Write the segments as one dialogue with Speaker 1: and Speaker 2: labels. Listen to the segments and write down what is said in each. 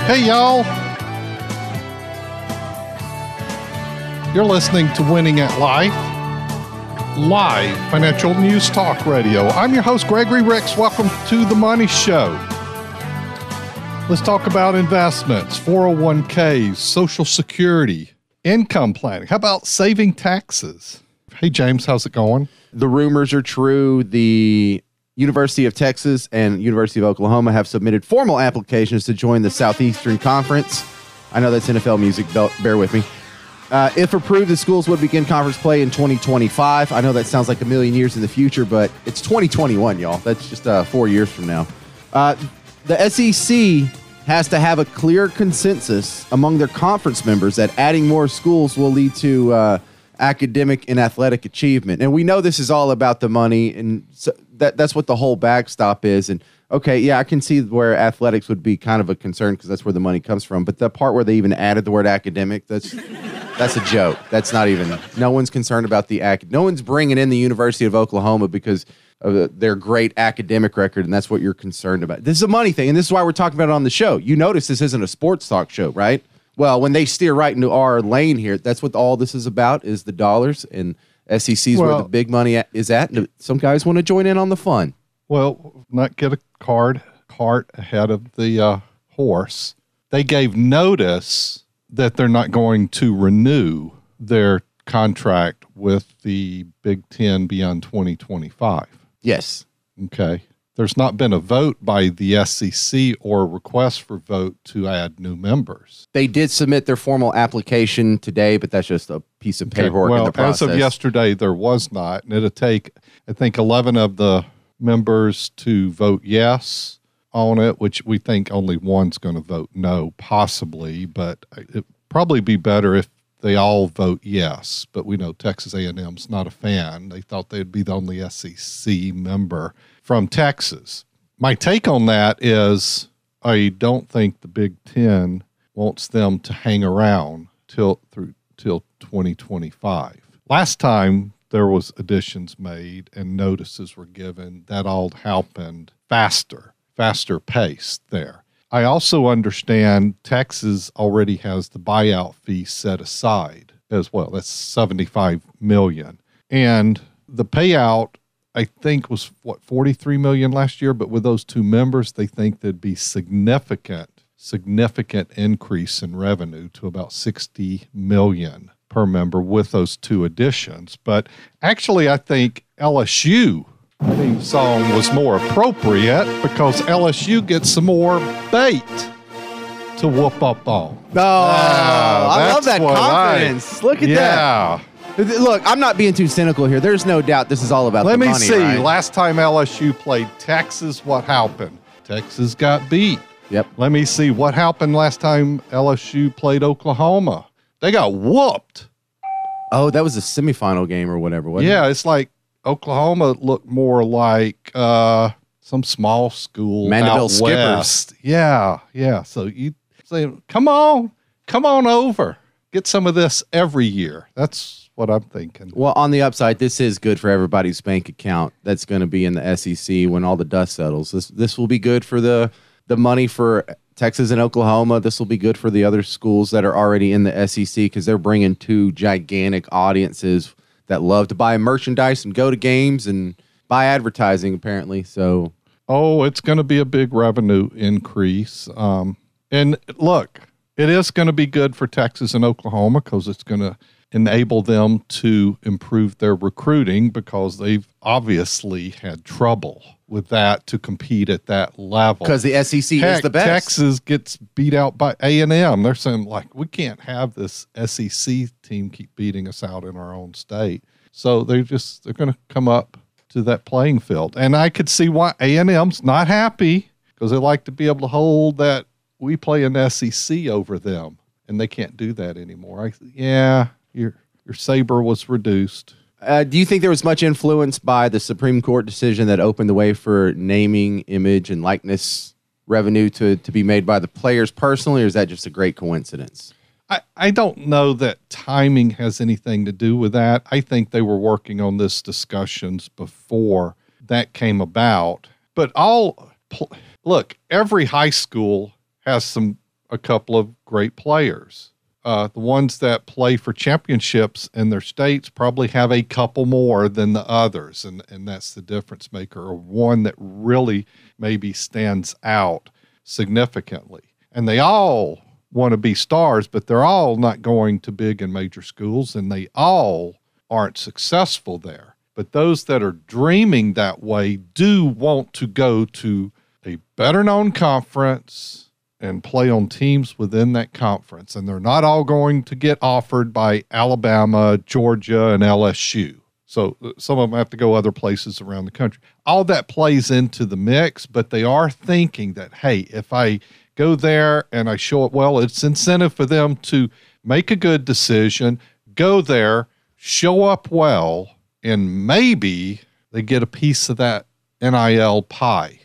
Speaker 1: Hey, y'all. You're listening to Winning at Life, live financial news talk radio. I'm your host, Gregory Ricks. Welcome to The Money Show. Let's talk about investments, 401ks, Social Security, income planning. How about saving taxes? Hey, James, how's it going?
Speaker 2: The rumors are true. The University of Texas and University of Oklahoma have submitted formal applications to join the Southeastern Conference. I know that's NFL music. Bear with me. If approved, the schools would begin conference play in 2025. I know that sounds like a million years in the future, but it's 2021, y'all. That's just 4 years from now. The SEC has to have a clear consensus among their conference members that adding more schools will lead to academic and athletic achievement. And we know this is all about the money, and so that's what the whole backstop is. And okay, yeah, I can see where athletics would be kind of a concern because that's where the money comes from. But the part where they even added the word academic, that's a joke. That's not even, no one's concerned about no one's bringing in the University of Oklahoma because of their great academic record, and that's what you're concerned about. This is a money thing, and this is why we're talking about it on the show. You notice this isn't a sports talk show, right? Well, when they steer right into our lane here, that's what all this is about, is the dollars, and SEC's where the big money is at, and some guys want to join in on the fun.
Speaker 1: Well, not get a cart ahead of the horse. They gave notice that they're not going to renew their contract with the Big Ten beyond 2025.
Speaker 2: Yes.
Speaker 1: Okay. There's not been a vote by the SEC or a request for vote to add new members.
Speaker 2: They did submit their formal application today, but that's just a piece of paperwork in the process.
Speaker 1: As of yesterday, there was not. And it'll take, I think, 11 of the members to vote yes on it, which we think only one's going to vote no, possibly. But it'd probably be better if they all vote yes. But we know Texas A&M's not a fan. They thought they'd be the only SEC member from Texas. My take on that is I don't think the Big Ten wants them to hang around till 2025. Last time there was additions made and notices were given, that all happened faster pace there. I also understand Texas already has the buyout fee set aside as well. That's $75 million. And the payout, I think, was, $43 million last year? But with those two members, they think there'd be significant increase in revenue to about $60 million per member with those two additions. But actually, I think LSU theme song was more appropriate because LSU gets some more bait to whoop up on.
Speaker 2: Oh, I love that confidence. Look at that. Look, I'm not being too cynical here. There's no doubt this is all about the money.
Speaker 1: Let me see.
Speaker 2: Right?
Speaker 1: Last time LSU played Texas, what happened? Texas got beat.
Speaker 2: Yep.
Speaker 1: Let me see. What happened last time LSU played Oklahoma? They got whooped.
Speaker 2: Oh, that was a semifinal game or whatever, wasn't it?
Speaker 1: Yeah, it's like Oklahoma looked more like some small school
Speaker 2: Mandeville
Speaker 1: out
Speaker 2: Skippers.
Speaker 1: west. Yeah. So you say, come on over. Get some of this every year. That's what I'm thinking.
Speaker 2: Well, on the upside, this is good for everybody's bank account that's going to be in the SEC when all the dust settles. This will be good for the money for Texas and Oklahoma. This will be good for the other schools that are already in the SEC because they're bringing two gigantic audiences that love to buy merchandise and go to games and buy advertising, apparently. So,
Speaker 1: it's going to be a big revenue increase. And look, it is going to be good for Texas and Oklahoma because it's going to enable them to improve their recruiting because they've obviously had trouble with that to compete at that level.
Speaker 2: Because the SEC is the best. Texas
Speaker 1: gets beat out by A&M. They're saying, we can't have this SEC team keep beating us out in our own state. So they're going to come up to that playing field. And I could see why A&M's not happy because they like to be able to hold that we play an SEC over them. And they can't do that anymore. Your saber was reduced.
Speaker 2: Do you think there was much influence by the Supreme Court decision that opened the way for naming, image, and likeness revenue to be made by the players personally, or is that just a great coincidence?
Speaker 1: I don't know that timing has anything to do with that. I think they were working on this discussions before that came about. But look, every high school has some a couple of great players. The ones that play for championships in their states probably have a couple more than the others, and that's the difference maker, or one that really maybe stands out significantly. And they all want to be stars, but they're all not going to big and major schools, and they all aren't successful there. But those that are dreaming that way do want to go to a better-known conference and play on teams within that conference. And they're not all going to get offered by Alabama, Georgia, and LSU. So some of them have to go other places around the country. All that plays into the mix, but they are thinking that, hey, if I go there and I show it well, it's incentive for them to make a good decision, go there, show up well, and maybe they get a piece of that NIL pie,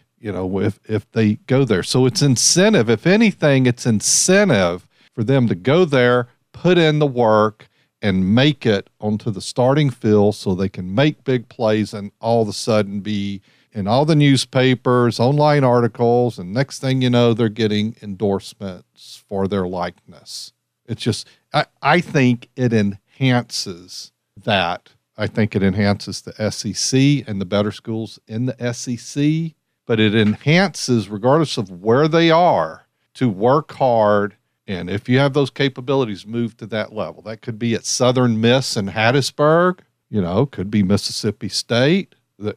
Speaker 1: if they go there. So it's incentive. If anything, it's incentive for them to go there, put in the work, and make it onto the starting field so they can make big plays and all of a sudden be in all the newspapers, online articles, and next thing you know, they're getting endorsements for their likeness. It's just, I think it enhances that. I think it enhances the SEC and the better schools in the SEC, but it enhances, regardless of where they are, to work hard. And if you have those capabilities, move to that level. That could be at Southern Miss in Hattiesburg, could be Mississippi State.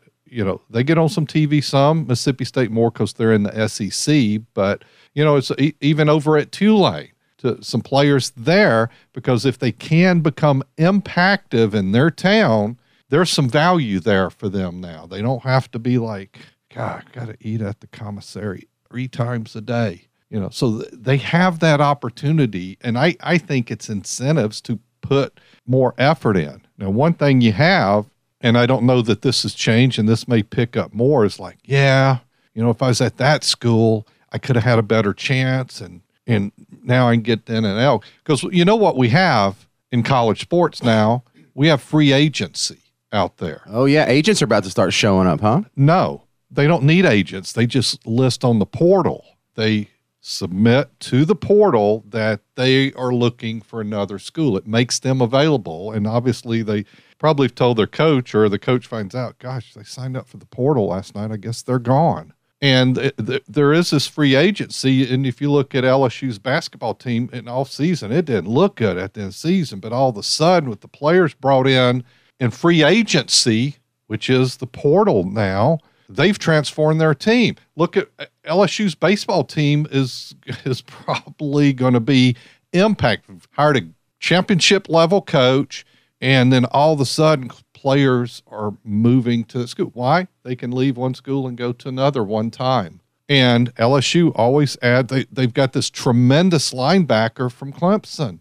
Speaker 1: They get on some TV some, Mississippi State more because they're in the SEC, but, it's even over at Tulane, to some players there, because if they can become impactive in their town, there's some value there for them now. They don't have to be like, God, I got to eat at the commissary 3 times a day. So they have that opportunity, and I think it's incentives to put more effort in. Now, one thing you have, and I don't know that this has changed, and this may pick up more, is like, if I was at that school, I could have had a better chance, and now I can get the NIL. Because what we have in college sports now? We have free agency out there.
Speaker 2: Oh, yeah. Agents are about to start showing up, huh?
Speaker 1: No, they don't need agents. They just list on the portal. They submit to the portal that they are looking for another school. It makes them available. And obviously they probably have told their coach, or the coach finds out, gosh, they signed up for the portal last night. I guess they're gone. And there is this free agency. And if you look at LSU's basketball team in off season, it didn't look good at the end of the season, but all of a sudden with the players brought in free agency, which is the portal now, they've transformed their team. Look at LSU's baseball team is probably going to be impacted. Hired a championship level coach, and then all of a sudden players are moving to the school. Why? They can leave one school and go to another one time. And LSU always they've got this tremendous linebacker from Clemson.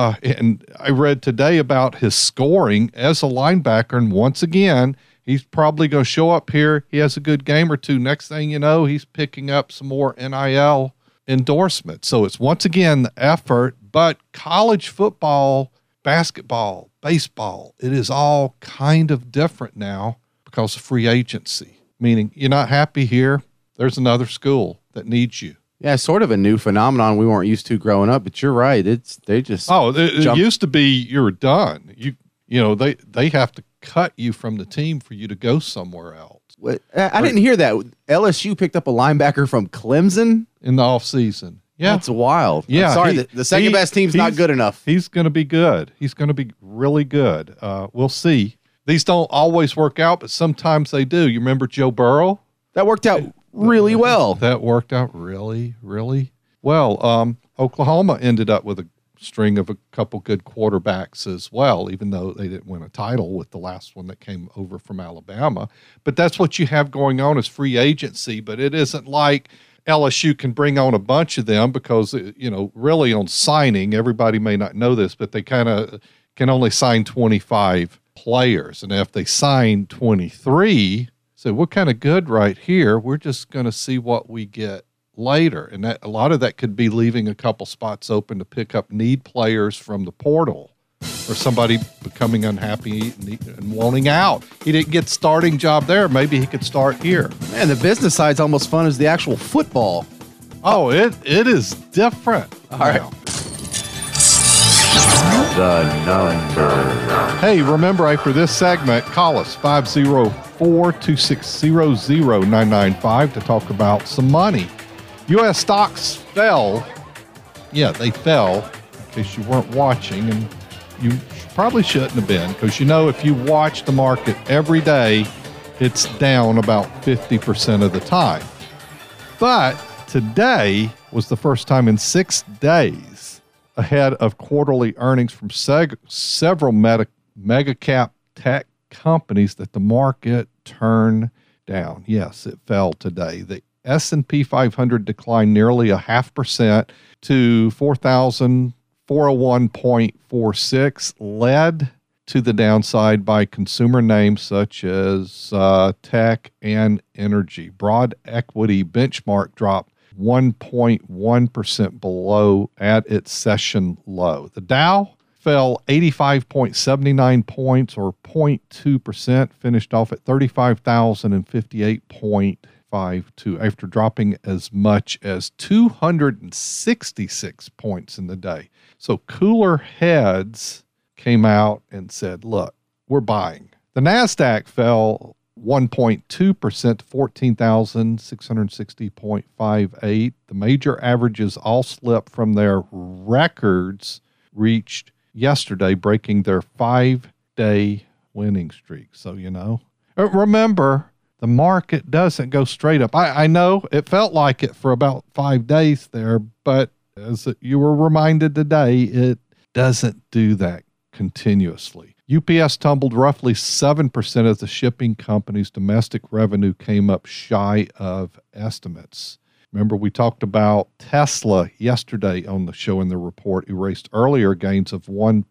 Speaker 1: And I read today about his scoring as a linebacker, and once again, he's probably going to show up here. He has a good game or two. Next thing you know, he's picking up some more NIL endorsements. So it's once again the effort, but college football, basketball, baseball, it is all kind of different now because of free agency, meaning you're not happy here, there's another school that needs you.
Speaker 2: Yeah, sort of a new phenomenon we weren't used to growing up, but you're right.
Speaker 1: It used to be you were done. They have to cut you from the team for you to go somewhere else.
Speaker 2: I didn't hear that. LSU picked up a linebacker from Clemson
Speaker 1: in the offseason. Yeah.
Speaker 2: That's wild.
Speaker 1: Yeah.
Speaker 2: I'm sorry, the second best team's not good enough.
Speaker 1: He's going to be good. He's going to be really good. We'll see. These don't always work out, but sometimes they do. You remember Joe Burrow?
Speaker 2: That worked out really well.
Speaker 1: That worked out really, really well. Oklahoma ended up with a string of a couple good quarterbacks as well, even though they didn't win a title with the last one that came over from Alabama. But that's what you have going on is free agency, but it isn't like LSU can bring on a bunch of them because, really on signing, everybody may not know this, but they kind of can only sign 25 players. And if they sign 23, so we're kind of good right here. We're just going to see what we get later. And that, a lot of that could be leaving a couple spots open to pick up need players from the portal or somebody becoming unhappy and wanting out. He didn't get starting job there. Maybe he could start here.
Speaker 2: Man, the business side's almost fun as the actual football.
Speaker 1: Oh, it is different.
Speaker 2: All right. The number.
Speaker 1: Hey, remember after this segment, call us 504-260-0995 to talk about some money. U.S. stocks fell. Yeah, they fell, in case you weren't watching, and you probably shouldn't have been, because if you watch the market every day, it's down about 50% of the time. But today was the first time in 6 days ahead of quarterly earnings from several mega cap tech companies that the market turned down. Yes, it fell today. The S&P 500 declined nearly 0.5% to 4,401.46, led to the downside by consumer names such as tech and energy. Broad equity benchmark dropped 1.1% below at its session low. The Dow fell 85.79 points or 0.2%, finished off at 35,058.52 after dropping as much as 266 points in the day. So cooler heads came out and said, look, we're buying. The NASDAQ fell 1.2% to 14,660.58. The major averages all slipped from their records reached yesterday, breaking their 5-day winning streak. So, remember, the market doesn't go straight up. I know it felt like it for about 5 days there, but as you were reminded today, it doesn't do that continuously. UPS tumbled roughly 7% as the shipping company's domestic revenue came up shy of estimates. Remember, we talked about Tesla yesterday on the show, and the report erased earlier gains and fell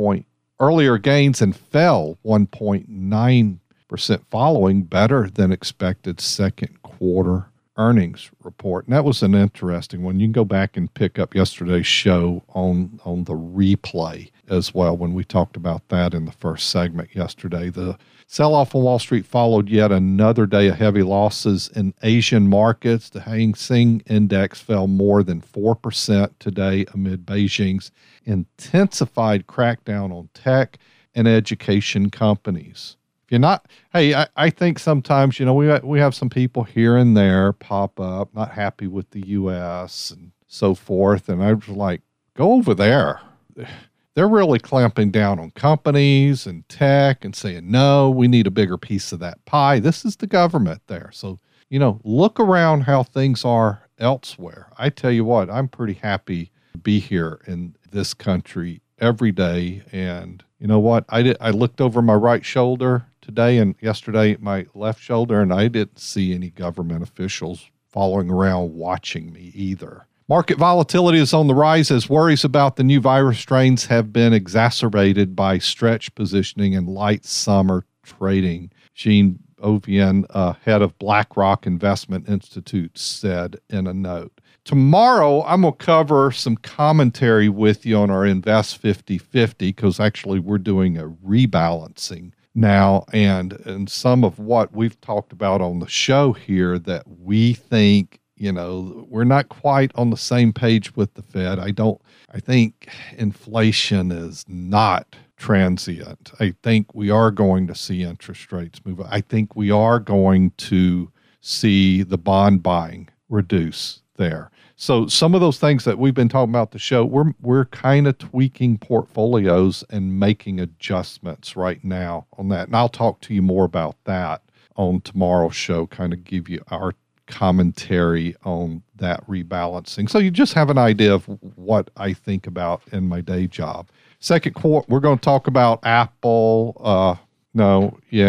Speaker 1: 1.9% following better than expected second quarter earnings report. And that was an interesting one. You can go back and pick up yesterday's show on the replay as well when we talked about that in the first segment yesterday. The sell-off on Wall Street followed yet another day of heavy losses in Asian markets. The Hang Seng Index fell more than 4% today amid Beijing's intensified crackdown on tech and education companies. If you're not, I think sometimes, we have some people here and there pop up, not happy with the U.S. and so forth. And I was like, go over there. They're really clamping down on companies and tech and saying, no, we need a bigger piece of that pie. This is the government there. So, look around how things are elsewhere. I tell you what, I'm pretty happy to be here in this country every day. And you know what? I looked over my right shoulder today and yesterday my left shoulder, and I didn't see any government officials following around watching me either. Market volatility is on the rise as worries about the new virus strains have been exacerbated by stretch positioning and light summer trading. Jean Ovian, head of BlackRock Investment Institute, said in a note. Tomorrow, I'm going to cover some commentary with you on our Invest 50/50, because actually we're doing a rebalancing now, and some of what we've talked about on the show here that we think, we're not quite on the same page with the Fed. I think inflation is not transient. I think we are going to see interest rates move up. I think we are going to see the bond buying reduce there. So some of those things that we've been talking about the show, we're kind of tweaking portfolios and making adjustments right now on that. And I'll talk to you more about that on tomorrow's show, kind of give you our commentary on that rebalancing. So you just have an idea of what I think about in my day job. Second quarter, we're going to talk about Apple. We're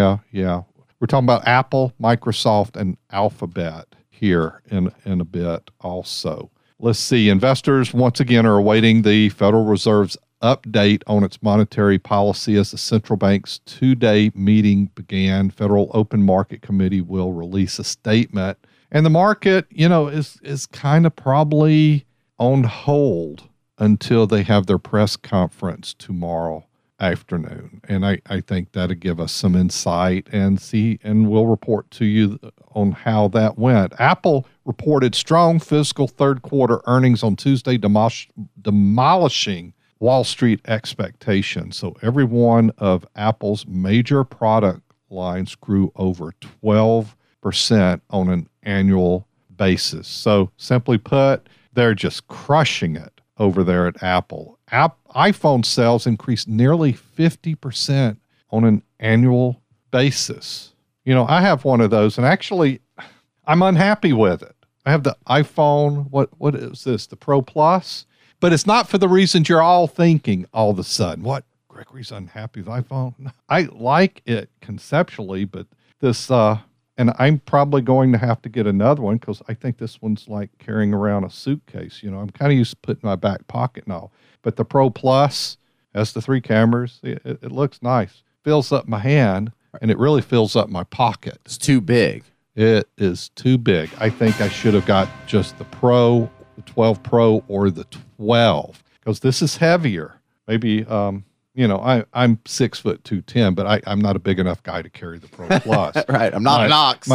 Speaker 1: talking about Apple, Microsoft, and Alphabet here in a bit also. Let's see. Investors once again are awaiting the Federal Reserve's update on its monetary policy as the central bank's 2-day meeting began. Federal Open Market Committee will release a statement. And the market, is kind of probably on hold until they have their press conference tomorrow afternoon. And I think that'll give us some insight and we'll report to you on how that went. Apple reported strong fiscal third quarter earnings on Tuesday, demolishing Wall Street expectations. So every one of Apple's major product lines grew over 12% on an annual basis. So simply put, they're just crushing it over there at Apple. iPhone sales increased nearly 50% on an annual basis. You know, I have one of those, and actually, I'm unhappy with it. I have the iPhone, what is this, the Pro Plus? But it's not for the reasons you're all thinking all of a sudden. What, Gregory's unhappy with iPhone? I like it conceptually, but this, and I'm probably going to have to get another one because I think this one's like carrying around a suitcase. You know, I'm kind of used to putting in my back pocket now. But the Pro Plus has the 3 cameras. It looks nice. Fills up my hand, and it really fills up my pocket.
Speaker 2: It's too big.
Speaker 1: It is too big. I think I should have got just the Pro, the 12 Pro, or the 12 because this is heavier. Maybe, you know, I'm 6'2", but I'm not a big enough guy to carry the Pro Plus.
Speaker 2: Right. I'm not an ox.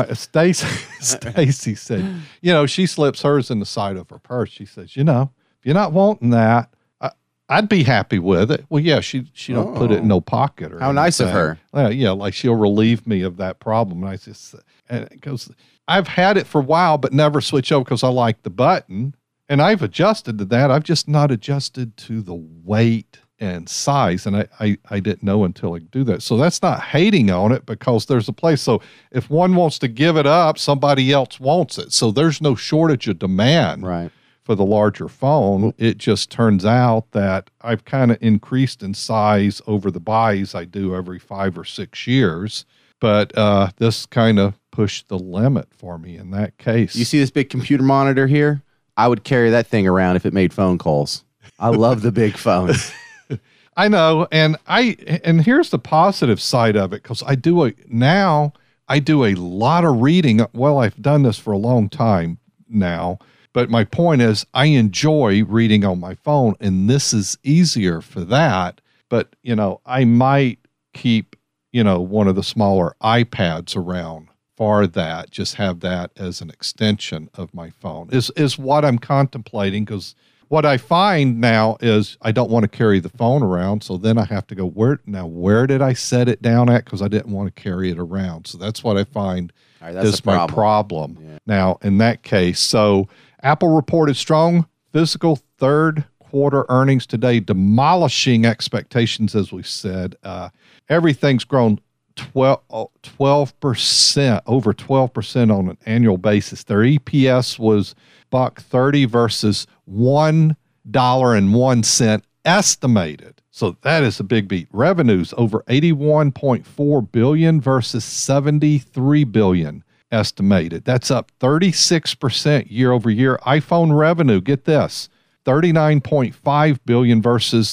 Speaker 1: Stacy said, you know, she slips hers in the side of her purse. She says, you know, if you're not wanting that, I'd be happy with it. Well, yeah, she don't put it in no pocket or
Speaker 2: how nice of her.
Speaker 1: Yeah, like she'll relieve me of that problem. And I just, because I've had it for a while, but never switch over because I like the button. And I've adjusted to that. I've just not adjusted to the weight and size. And I didn't know until I do that. So that's not hating on it because there's a place. So if one wants to give it up, somebody else wants it. So there's no shortage of demand.
Speaker 2: Right.
Speaker 1: For the larger phone. It just turns out that I've kind of increased in size over the buys I do every 5 or 6 years. But this kind of pushed the limit for me in that case.
Speaker 2: You see this big computer monitor here? I would carry that thing around if it made phone calls. I love the big phones.
Speaker 1: I know. And here's the positive side of it, because I do a lot of reading. Well, I've done this for a long time now. But my point is, I enjoy reading on my phone, and this is easier for that. But, you know, I might keep, you know, one of the smaller iPads around for that, just have that as an extension of my phone, is what I'm contemplating. Because what I find now is I don't want to carry the phone around. So then I have to go, where did I set it down at? Because I didn't want to carry it around. So that's what I find is my problem now in that case. So Apple reported strong fiscal third quarter earnings today, demolishing expectations, as we said. Everything's grown 12%, over 12% on an annual basis. Their EPS was $1.30 versus $1.01 estimated. So that is a big beat. Revenues over $81.4 billion versus $73 billion. Estimated. That's up 36% year over year. iPhone revenue, get this, $39.5 billion versus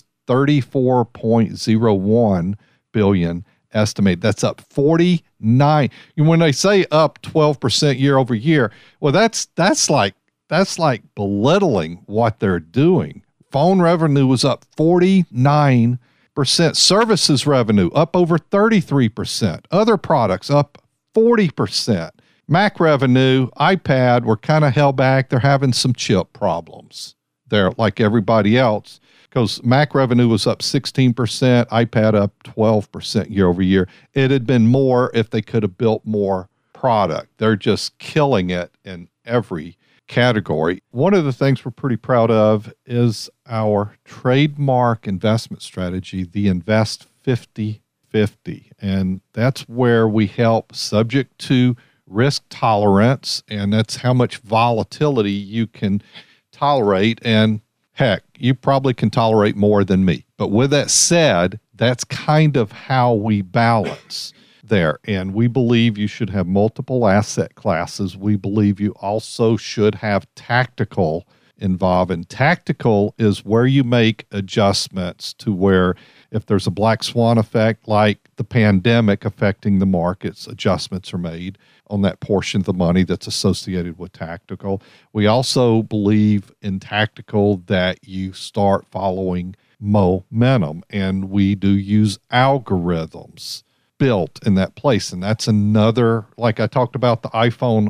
Speaker 1: $34.01 billion estimated. That's up 49. And when they say up 12% year over year, well, that's like belittling what they're doing. Phone revenue was up 49%. Services revenue up over 33%. Other products up 40%. Mac revenue, iPad were kind of held back. They're having some chip problems there, like everybody else, because Mac revenue was up 16%, iPad up 12% year over year. It had been more if they could have built more product. They're just killing it in every category. One of the things we're pretty proud of is our trademark investment strategy, the Invest 50/50. And that's where we help subject to risk tolerance, and that's how much volatility you can tolerate. And heck, you probably can tolerate more than me. But with that said, that's kind of how we balance there. And we believe you should have multiple asset classes. We believe you also should have tactical involved. And tactical is where you make adjustments to where if there's a black swan effect like the pandemic affecting the markets, adjustments are made on that portion of the money that's associated with tactical. We also believe in tactical that you start following momentum, and we do use algorithms built in that place. And that's another, like I talked about the iPhone,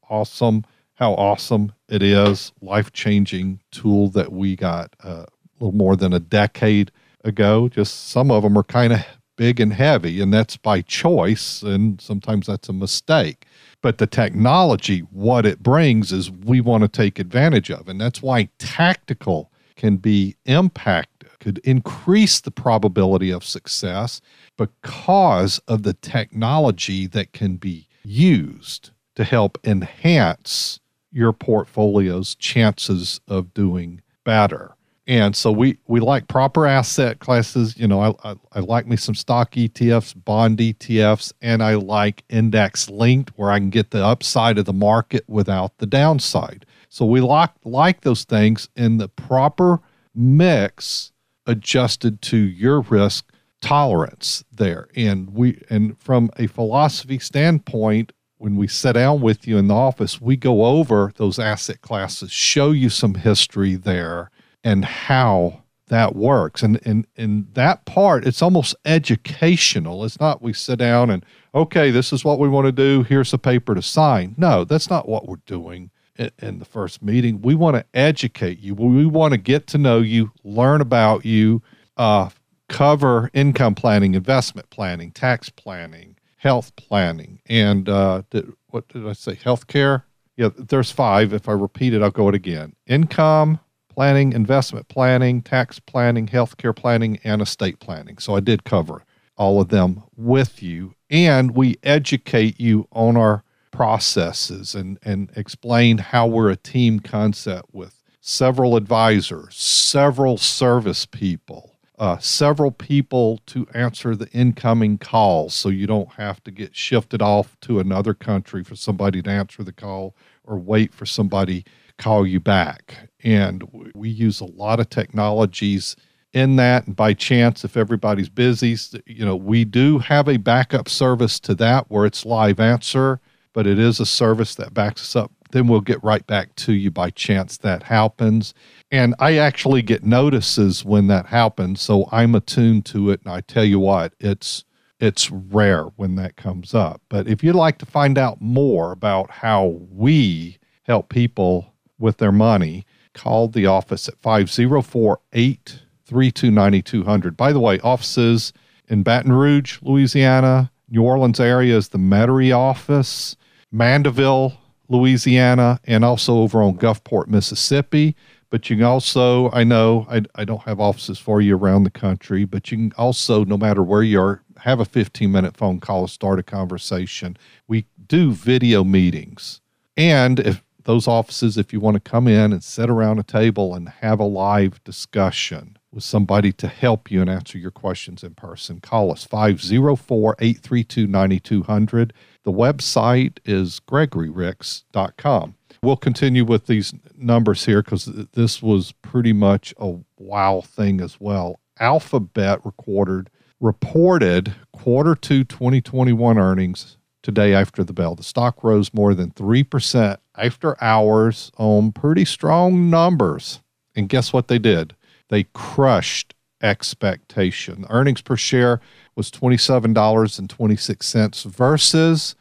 Speaker 1: how awesome it is, life-changing tool that we got a little more than a decade ago. Just some of them are kind of big and heavy, and that's by choice, and sometimes that's a mistake. But the technology, what it brings is we want to take advantage of, and that's why tactical can be impacted, could increase the probability of success because of the technology that can be used to help enhance your portfolio's chances of doing better. And so we like proper asset classes. You know, I like me some stock ETFs, bond ETFs, and I like index linked where I can get the upside of the market without the downside. So we like those things in the proper mix adjusted to your risk tolerance there. And from a philosophy standpoint, when we sit down with you in the office, we go over those asset classes, show you some history there and how that works. And in that part, it's almost educational. It's not we sit down and, okay, this is what we want to do. Here's a paper to sign. No, that's not what we're doing in the first meeting. We want to educate you. We want to get to know you, learn about you, cover income planning, investment planning, tax planning, health planning, and what did I say? Healthcare? Yeah, there's 5. If I repeat it, I'll go it again. Income planning, investment planning, tax planning, healthcare planning, and estate planning. So I did cover all of them with you, and we educate you on our processes and explain how we're a team concept with several advisors, several service people, several people to answer the incoming calls so you don't have to get shifted off to another country for somebody to answer the call or wait for somebody to call you back. And we use a lot of technologies in that. And by chance, if everybody's busy, you know, we do have a backup service to that where it's live answer, but it is a service that backs us up. Then we'll get right back to you by chance that happens. And I actually get notices when that happens, so I'm attuned to it. And I tell you what, it's rare when that comes up. But if you'd like to find out more about how we help people with their money, call the office at 504-832-9200. By the way, offices in Baton Rouge, Louisiana, New Orleans area is the Metairie office, Mandeville, Louisiana, and also over on Gulfport, Mississippi. But you can also, I know I don't have offices for you around the country, but you can also, no matter where you are, have a 15-minute phone call, start a conversation. We do video meetings. And if those offices, if you want to come in and sit around a table and have a live discussion with somebody to help you and answer your questions in person, call us 504-832-9200. The website is gregoryricks.com. We'll continue with these numbers here because this was pretty much a wow thing as well. Alphabet reported quarter 2 2021 earnings today after the bell. The stock rose more than 3% after hours on pretty strong numbers. And guess what they did? They crushed expectation. Earnings per share was $27.26 versus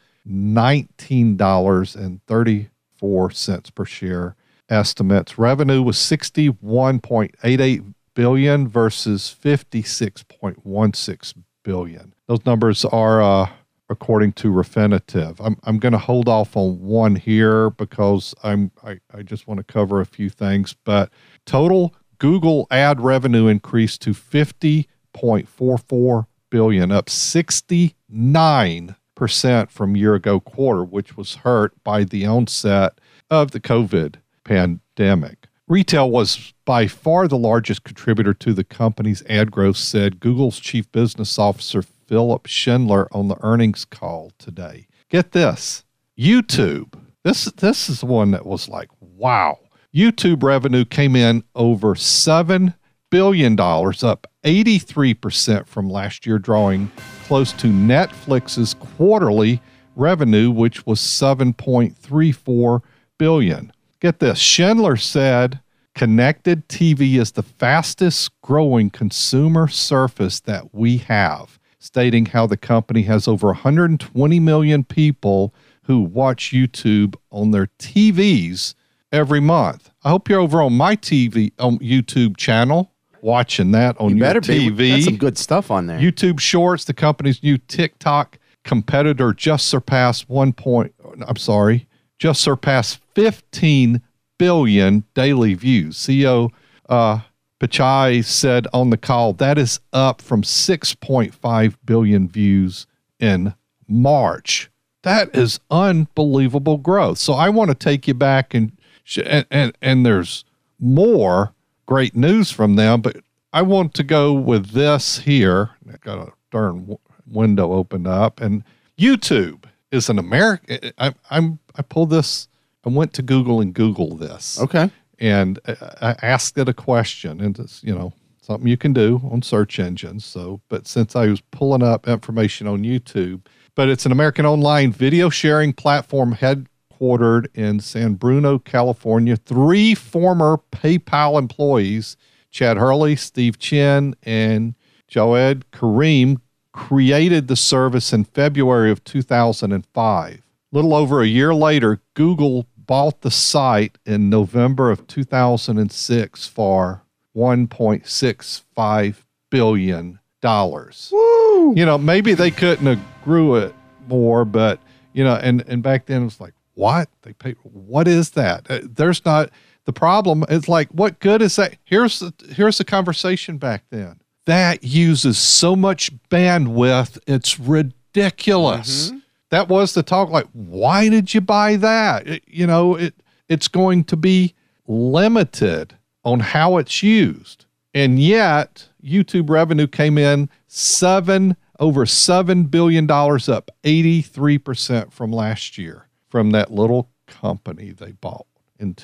Speaker 1: $19.34 per share estimates. Revenue was $61.88 billion versus $56.16 billion. Those numbers are according to Refinitiv. I'm going to hold off on one here because I just want to cover a few things. But total Google ad revenue increased to $50.44 billion, up 69% from year ago quarter, which was hurt by the onset of the COVID pandemic. Retail was by far the largest contributor to the company's ad growth, said Google's chief business officer Philip Schindler on the earnings call today. Get this, YouTube. This is one that was like, wow. YouTube revenue came in over $7 billion, up 83% from last year, drawing close to Netflix's quarterly revenue, which was $7.34 billion. Get this, Schindler said connected TV is the fastest growing consumer surface that we have, stating how the company has over 120 million people who watch YouTube on their TVs every month. I hope you're over on my YouTube channel watching that on your TV.
Speaker 2: That's some good stuff on there.
Speaker 1: YouTube Shorts, the company's new TikTok competitor, just surpassed 15 billion daily views. CEO Pichai said on the call that is up from 6.5 billion views in March. That is unbelievable growth. So I want to take you back and there's more great news from them, but I want to go with this here. I got a darn window opened up, and YouTube is an American. I pulled this. I went to Google and Googled this.
Speaker 2: Okay.
Speaker 1: And I asked it a question, and it's, something you can do on search engines. So, but since I was pulling up information on YouTube, but it's an American online video sharing platform headquartered in San Bruno, California. 3 former PayPal employees, Chad Hurley, Steve Chen, and Jawed Karim, created the service in February of 2005. A little over a year later, Google bought the site in November of 2006 for $1.65 billion. Woo! Maybe they couldn't have grew it more, but, and back then it was like, what? They pay, what is that? There's not, the problem is like, what good is that? Here's the conversation back then. That uses so much bandwidth, it's ridiculous. Mm-hmm. That was the talk, like, why did you buy that? It's going to be limited on how it's used. And yet, YouTube revenue came in over $7 billion, up 83% from last year, from that little company they bought in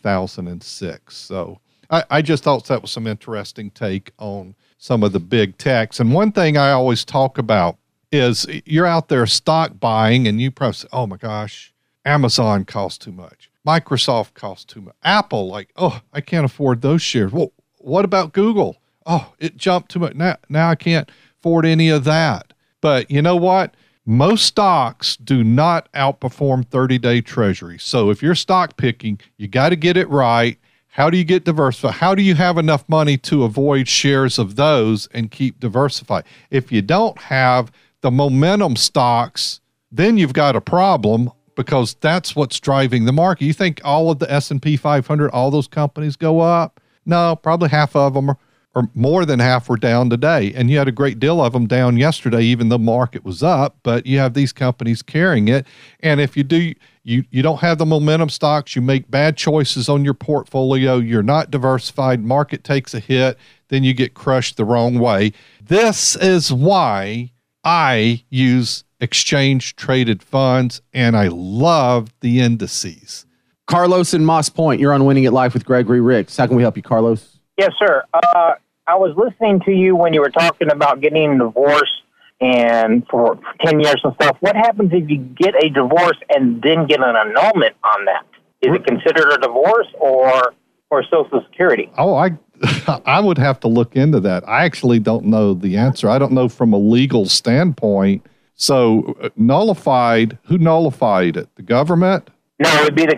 Speaker 1: 2006. So I just thought that was some interesting take on some of the big techs. And one thing I always talk about is you're out there stock buying and you probably say, oh my gosh, Amazon costs too much. Microsoft costs too much. Apple, I can't afford those shares. Well, what about Google? Oh, it jumped too much. Now I can't afford any of that. But you know what? Most stocks do not outperform 30-day treasuries. So if you're stock picking, you got to get it right. How do you get diversified? How do you have enough money to avoid shares of those and keep diversified? If you don't have the momentum stocks, then you've got a problem, because that's what's driving the market. You think all of the S&P 500, all those companies go up? No, probably half of them or more than half were down today. And you had a great deal of them down yesterday, even though the market was up, but you have these companies carrying it. And if you do, you don't have the momentum stocks, you make bad choices on your portfolio, you're not diversified, market takes a hit, then you get crushed the wrong way. This is why I use exchange traded funds, and I love the indices.
Speaker 2: Carlos in Moss Point, you're on Winning It Live with Gregory Ricks. How can we help you, Carlos?
Speaker 3: Yes, sir. I was listening to you when you were talking about getting a divorce and for 10 years and stuff. What happens if you get a divorce and then get an annulment on that? Is it considered a divorce or Social Security?
Speaker 1: Oh, I would have to look into that. I actually don't know the answer. I don't know from a legal standpoint. So nullified, who nullified it? The government?
Speaker 3: No, it'd be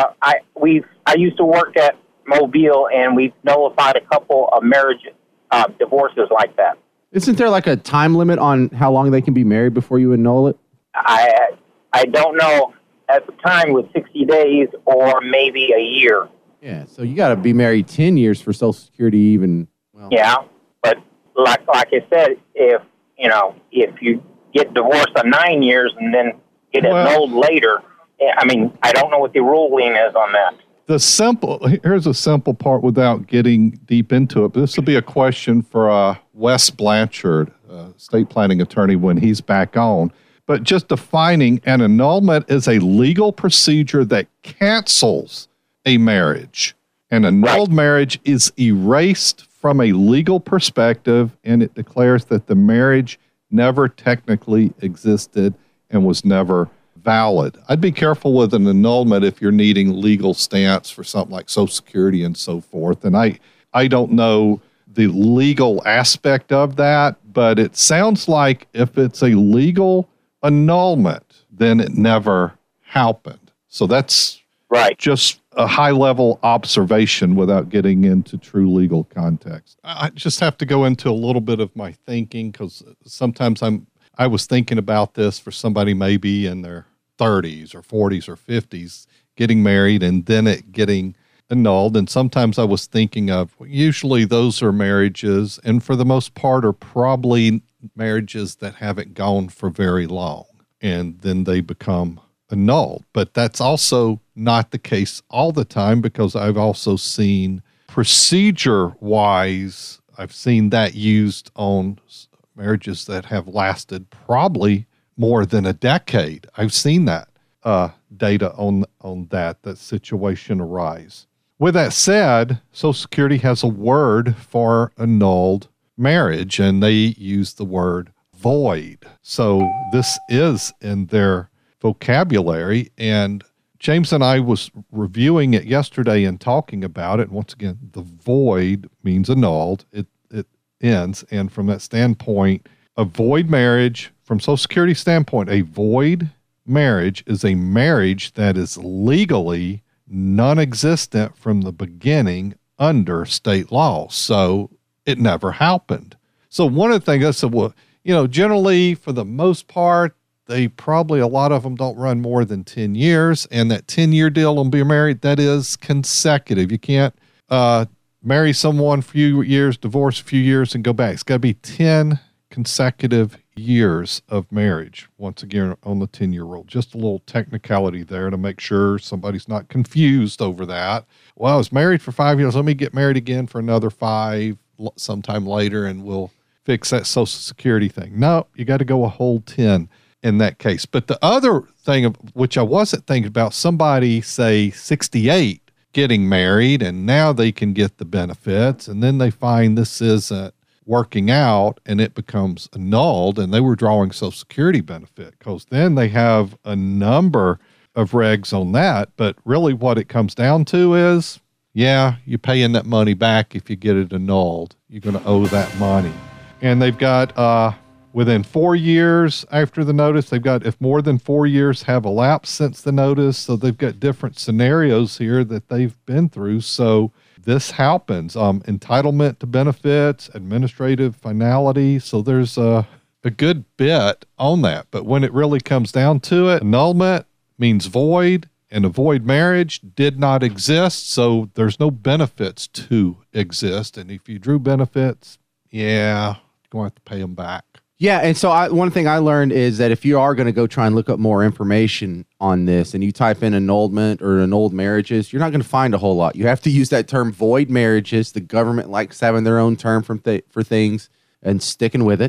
Speaker 3: I used to work at Mobile, and we've nullified a couple of marriage divorces like that.
Speaker 2: Isn't there like a time limit on how long they can be married before you annul it?
Speaker 3: I don't know. At the time, with 60 days or maybe a year.
Speaker 2: Yeah, so you got to be married 10 years for Social Security even. Well.
Speaker 3: Yeah, but like I said, if you get divorced on 9 years and then get annulled later, I mean, I don't know what the ruling is on that.
Speaker 1: Here's a simple part without getting deep into it, but this will be a question for Wes Blanchard, state planning attorney, when he's back on. But just defining an annulment is a legal procedure that cancels a marriage. An annulled marriage is erased from a legal perspective, and it declares that the marriage never technically existed and was never valid. I'd be careful with an annulment if you're needing legal stance for something like Social Security and so forth. And I don't know the legal aspect of that, but it sounds like if it's a legal annulment, then it never happened. So that's
Speaker 3: Right.
Speaker 1: just a high-level observation without getting into true legal context. I just have to go into a little bit of my thinking because sometimes I was thinking about this for somebody maybe in their 30s or 40s or 50s getting married and then it getting annulled. And sometimes I was thinking of, usually those are marriages, and for the most part are probably marriages that haven't gone for very long, and then they become annulled. But that's also not the case all the time, because I've also seen procedure-wise, I've seen that used on marriages that have lasted probably more than a decade. I've seen that data on that situation arise. With that said, Social Security has a word for annulled marriage, and they use the word void. So this is in their vocabulary, and James and I was reviewing it yesterday and talking about it. And once again, the void means annulled. It ends. And from that standpoint, a void marriage, from Social Security standpoint, a void marriage is a marriage that is legally non-existent from the beginning under state law. So it never happened. So one of the things I said, well, generally for the most part, they probably, a lot of them don't run more than 10 years. And that 10-year deal on being married, that is consecutive. You can't marry someone a few years, divorce a few years, and go back. It's got to be 10 consecutive years of marriage, once again, on the 10-year rule. Just a little technicality there to make sure somebody's not confused over that. Well, I was married for 5 years. Let me get married again for another 5 sometime later, and we'll fix that Social Security thing. No, you got to go a whole 10 in that case. But the other thing, of which I wasn't thinking about, somebody, say, 68, getting married, and now they can get the benefits, and then they find this isn't working out and it becomes annulled, and they were drawing Social Security benefit, because then they have a number of regs on that. But really what it comes down to is, yeah, you're paying that money back if you get it annulled. You're going to owe that money. And they've got within 4 years after the notice, they've got, if more than 4 years have elapsed since the notice. So they've got different scenarios here that they've been through. So this happens. Entitlement to benefits, administrative finality. So there's a good bit on that. But when it really comes down to it, annulment means void, and a void marriage did not exist. So there's no benefits to exist. And if you drew benefits, yeah, you're going to have to pay them back.
Speaker 2: Yeah, and so one thing I learned is that if you are going to go try and look up more information on this and you type in annulment or annulled marriages, you're not going to find a whole lot. You have to use that term void marriages. The government likes having their own term for things and sticking with it.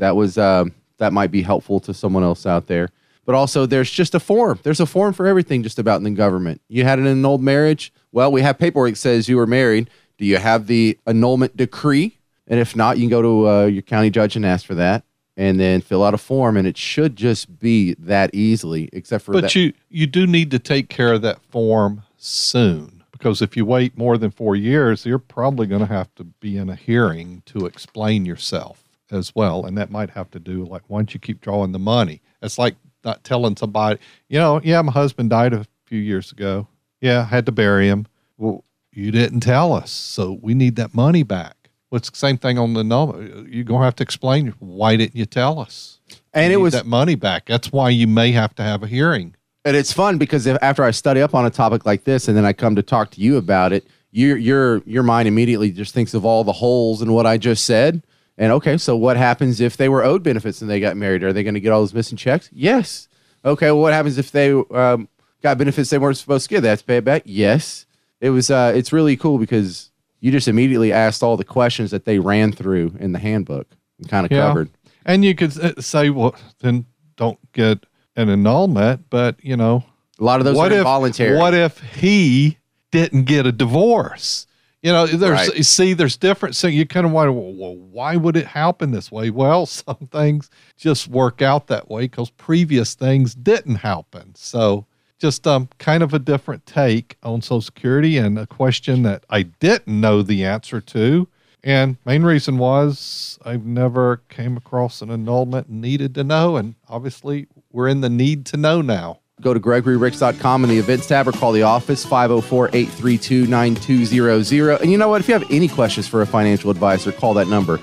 Speaker 2: That might be helpful to someone else out there. But also there's just a form. There's a form for everything just about in the government. You had an annulled marriage? Well, we have paperwork that says you were married. Do you have the annulment decree? And if not, you can go to your county judge and ask for that, and then fill out a form, and it should just be that easily, except for that.
Speaker 1: But you do need to take care of that form soon, because if you wait more than 4 years, you're probably going to have to be in a hearing to explain yourself as well. And that might have to do, like, why don't you keep drawing the money? It's like not telling somebody, yeah, my husband died a few years ago. Yeah, I had to bury him. Well, you didn't tell us, so we need that money back. Well, it's the same thing on the annulment. You're going to have to explain, why didn't you tell us? And it was that money back. That's why you may have to have a hearing.
Speaker 2: And it's fun because after I study up on a topic like this and then I come to talk to you about it, your mind immediately just thinks of all the holes in what I just said. And okay, so what happens if they were owed benefits and they got married? Are they going to get all those missing checks? Yes. Okay, well, what happens if they got benefits they weren't supposed to get? They have to pay it back? Yes. It's really cool because you just immediately asked all the questions that they ran through in the handbook and kind of covered.
Speaker 1: And you could say, well, then don't get an annulment, but, a
Speaker 2: lot of those are involuntary.
Speaker 1: What if he didn't get a divorce? You know, there's
Speaker 2: Right.
Speaker 1: you see, there's different. So you kind of wonder, well, why would it happen this way? Well, some things just work out that way because previous things didn't happen. So just kind of a different take on Social Security, and a question that I didn't know the answer to. And main reason was I've never came across an annulment and needed to know. And obviously we're in the need to know now.
Speaker 2: Go to GregoryRicks.com in the events tab or call the office 504-832-9200. And you know what? If you have any questions for a financial advisor, call that number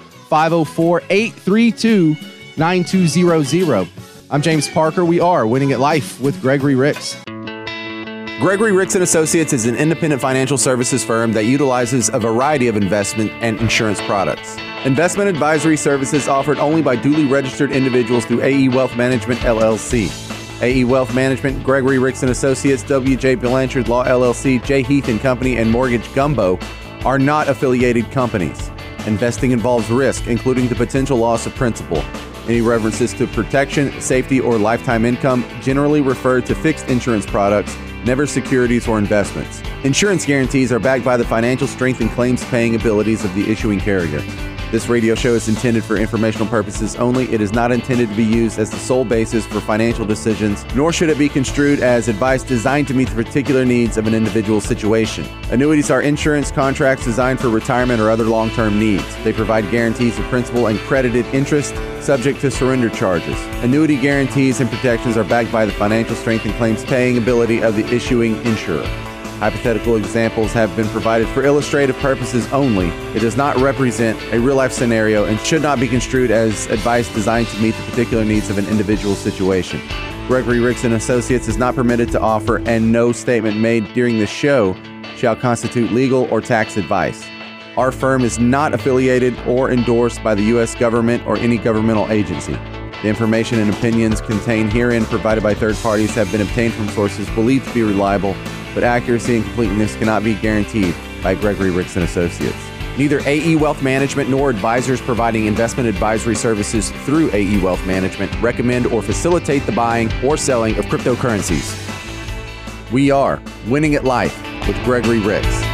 Speaker 2: 504-832-9200. I'm James Parker. We are Winning at Life with Gregory Ricks. Gregory Ricks & Associates is an independent financial services firm that utilizes a variety of investment and insurance products. Investment advisory services offered only by duly registered individuals through AE Wealth Management, LLC. AE Wealth Management, Gregory Ricks & Associates, W.J. Blanchard Law, LLC, J. Heath & Company, and Mortgage Gumbo are not affiliated companies. Investing involves risk, including the potential loss of principal. Any references to protection, safety, or lifetime income generally refer to fixed insurance products, never securities or investments. Insurance guarantees are backed by the financial strength and claims-paying abilities of the issuing carrier. This radio show is intended for informational purposes only. It is not intended to be used as the sole basis for financial decisions, nor should it be construed as advice designed to meet the particular needs of an individual situation. Annuities are insurance contracts designed for retirement or other long-term needs. They provide guarantees of principal and credited interest, subject to surrender charges. Annuity guarantees and protections are backed by the financial strength and claims-paying ability of the issuing insurer. Hypothetical examples have been provided for illustrative purposes only. It does not represent a real-life scenario and should not be construed as advice designed to meet the particular needs of an individual situation. Gregory Ricks & Associates is not permitted to offer, and no statement made during the show shall constitute legal or tax advice. Our firm is not affiliated or endorsed by the U.S. government or any governmental agency. The information and opinions contained herein provided by third parties have been obtained from sources believed to be reliable, but accuracy and completeness cannot be guaranteed by Gregory Ricks & Associates. Neither AE Wealth Management nor advisors providing investment advisory services through AE Wealth Management recommend or facilitate the buying or selling of cryptocurrencies. We are Winning at Life with Gregory Ricks.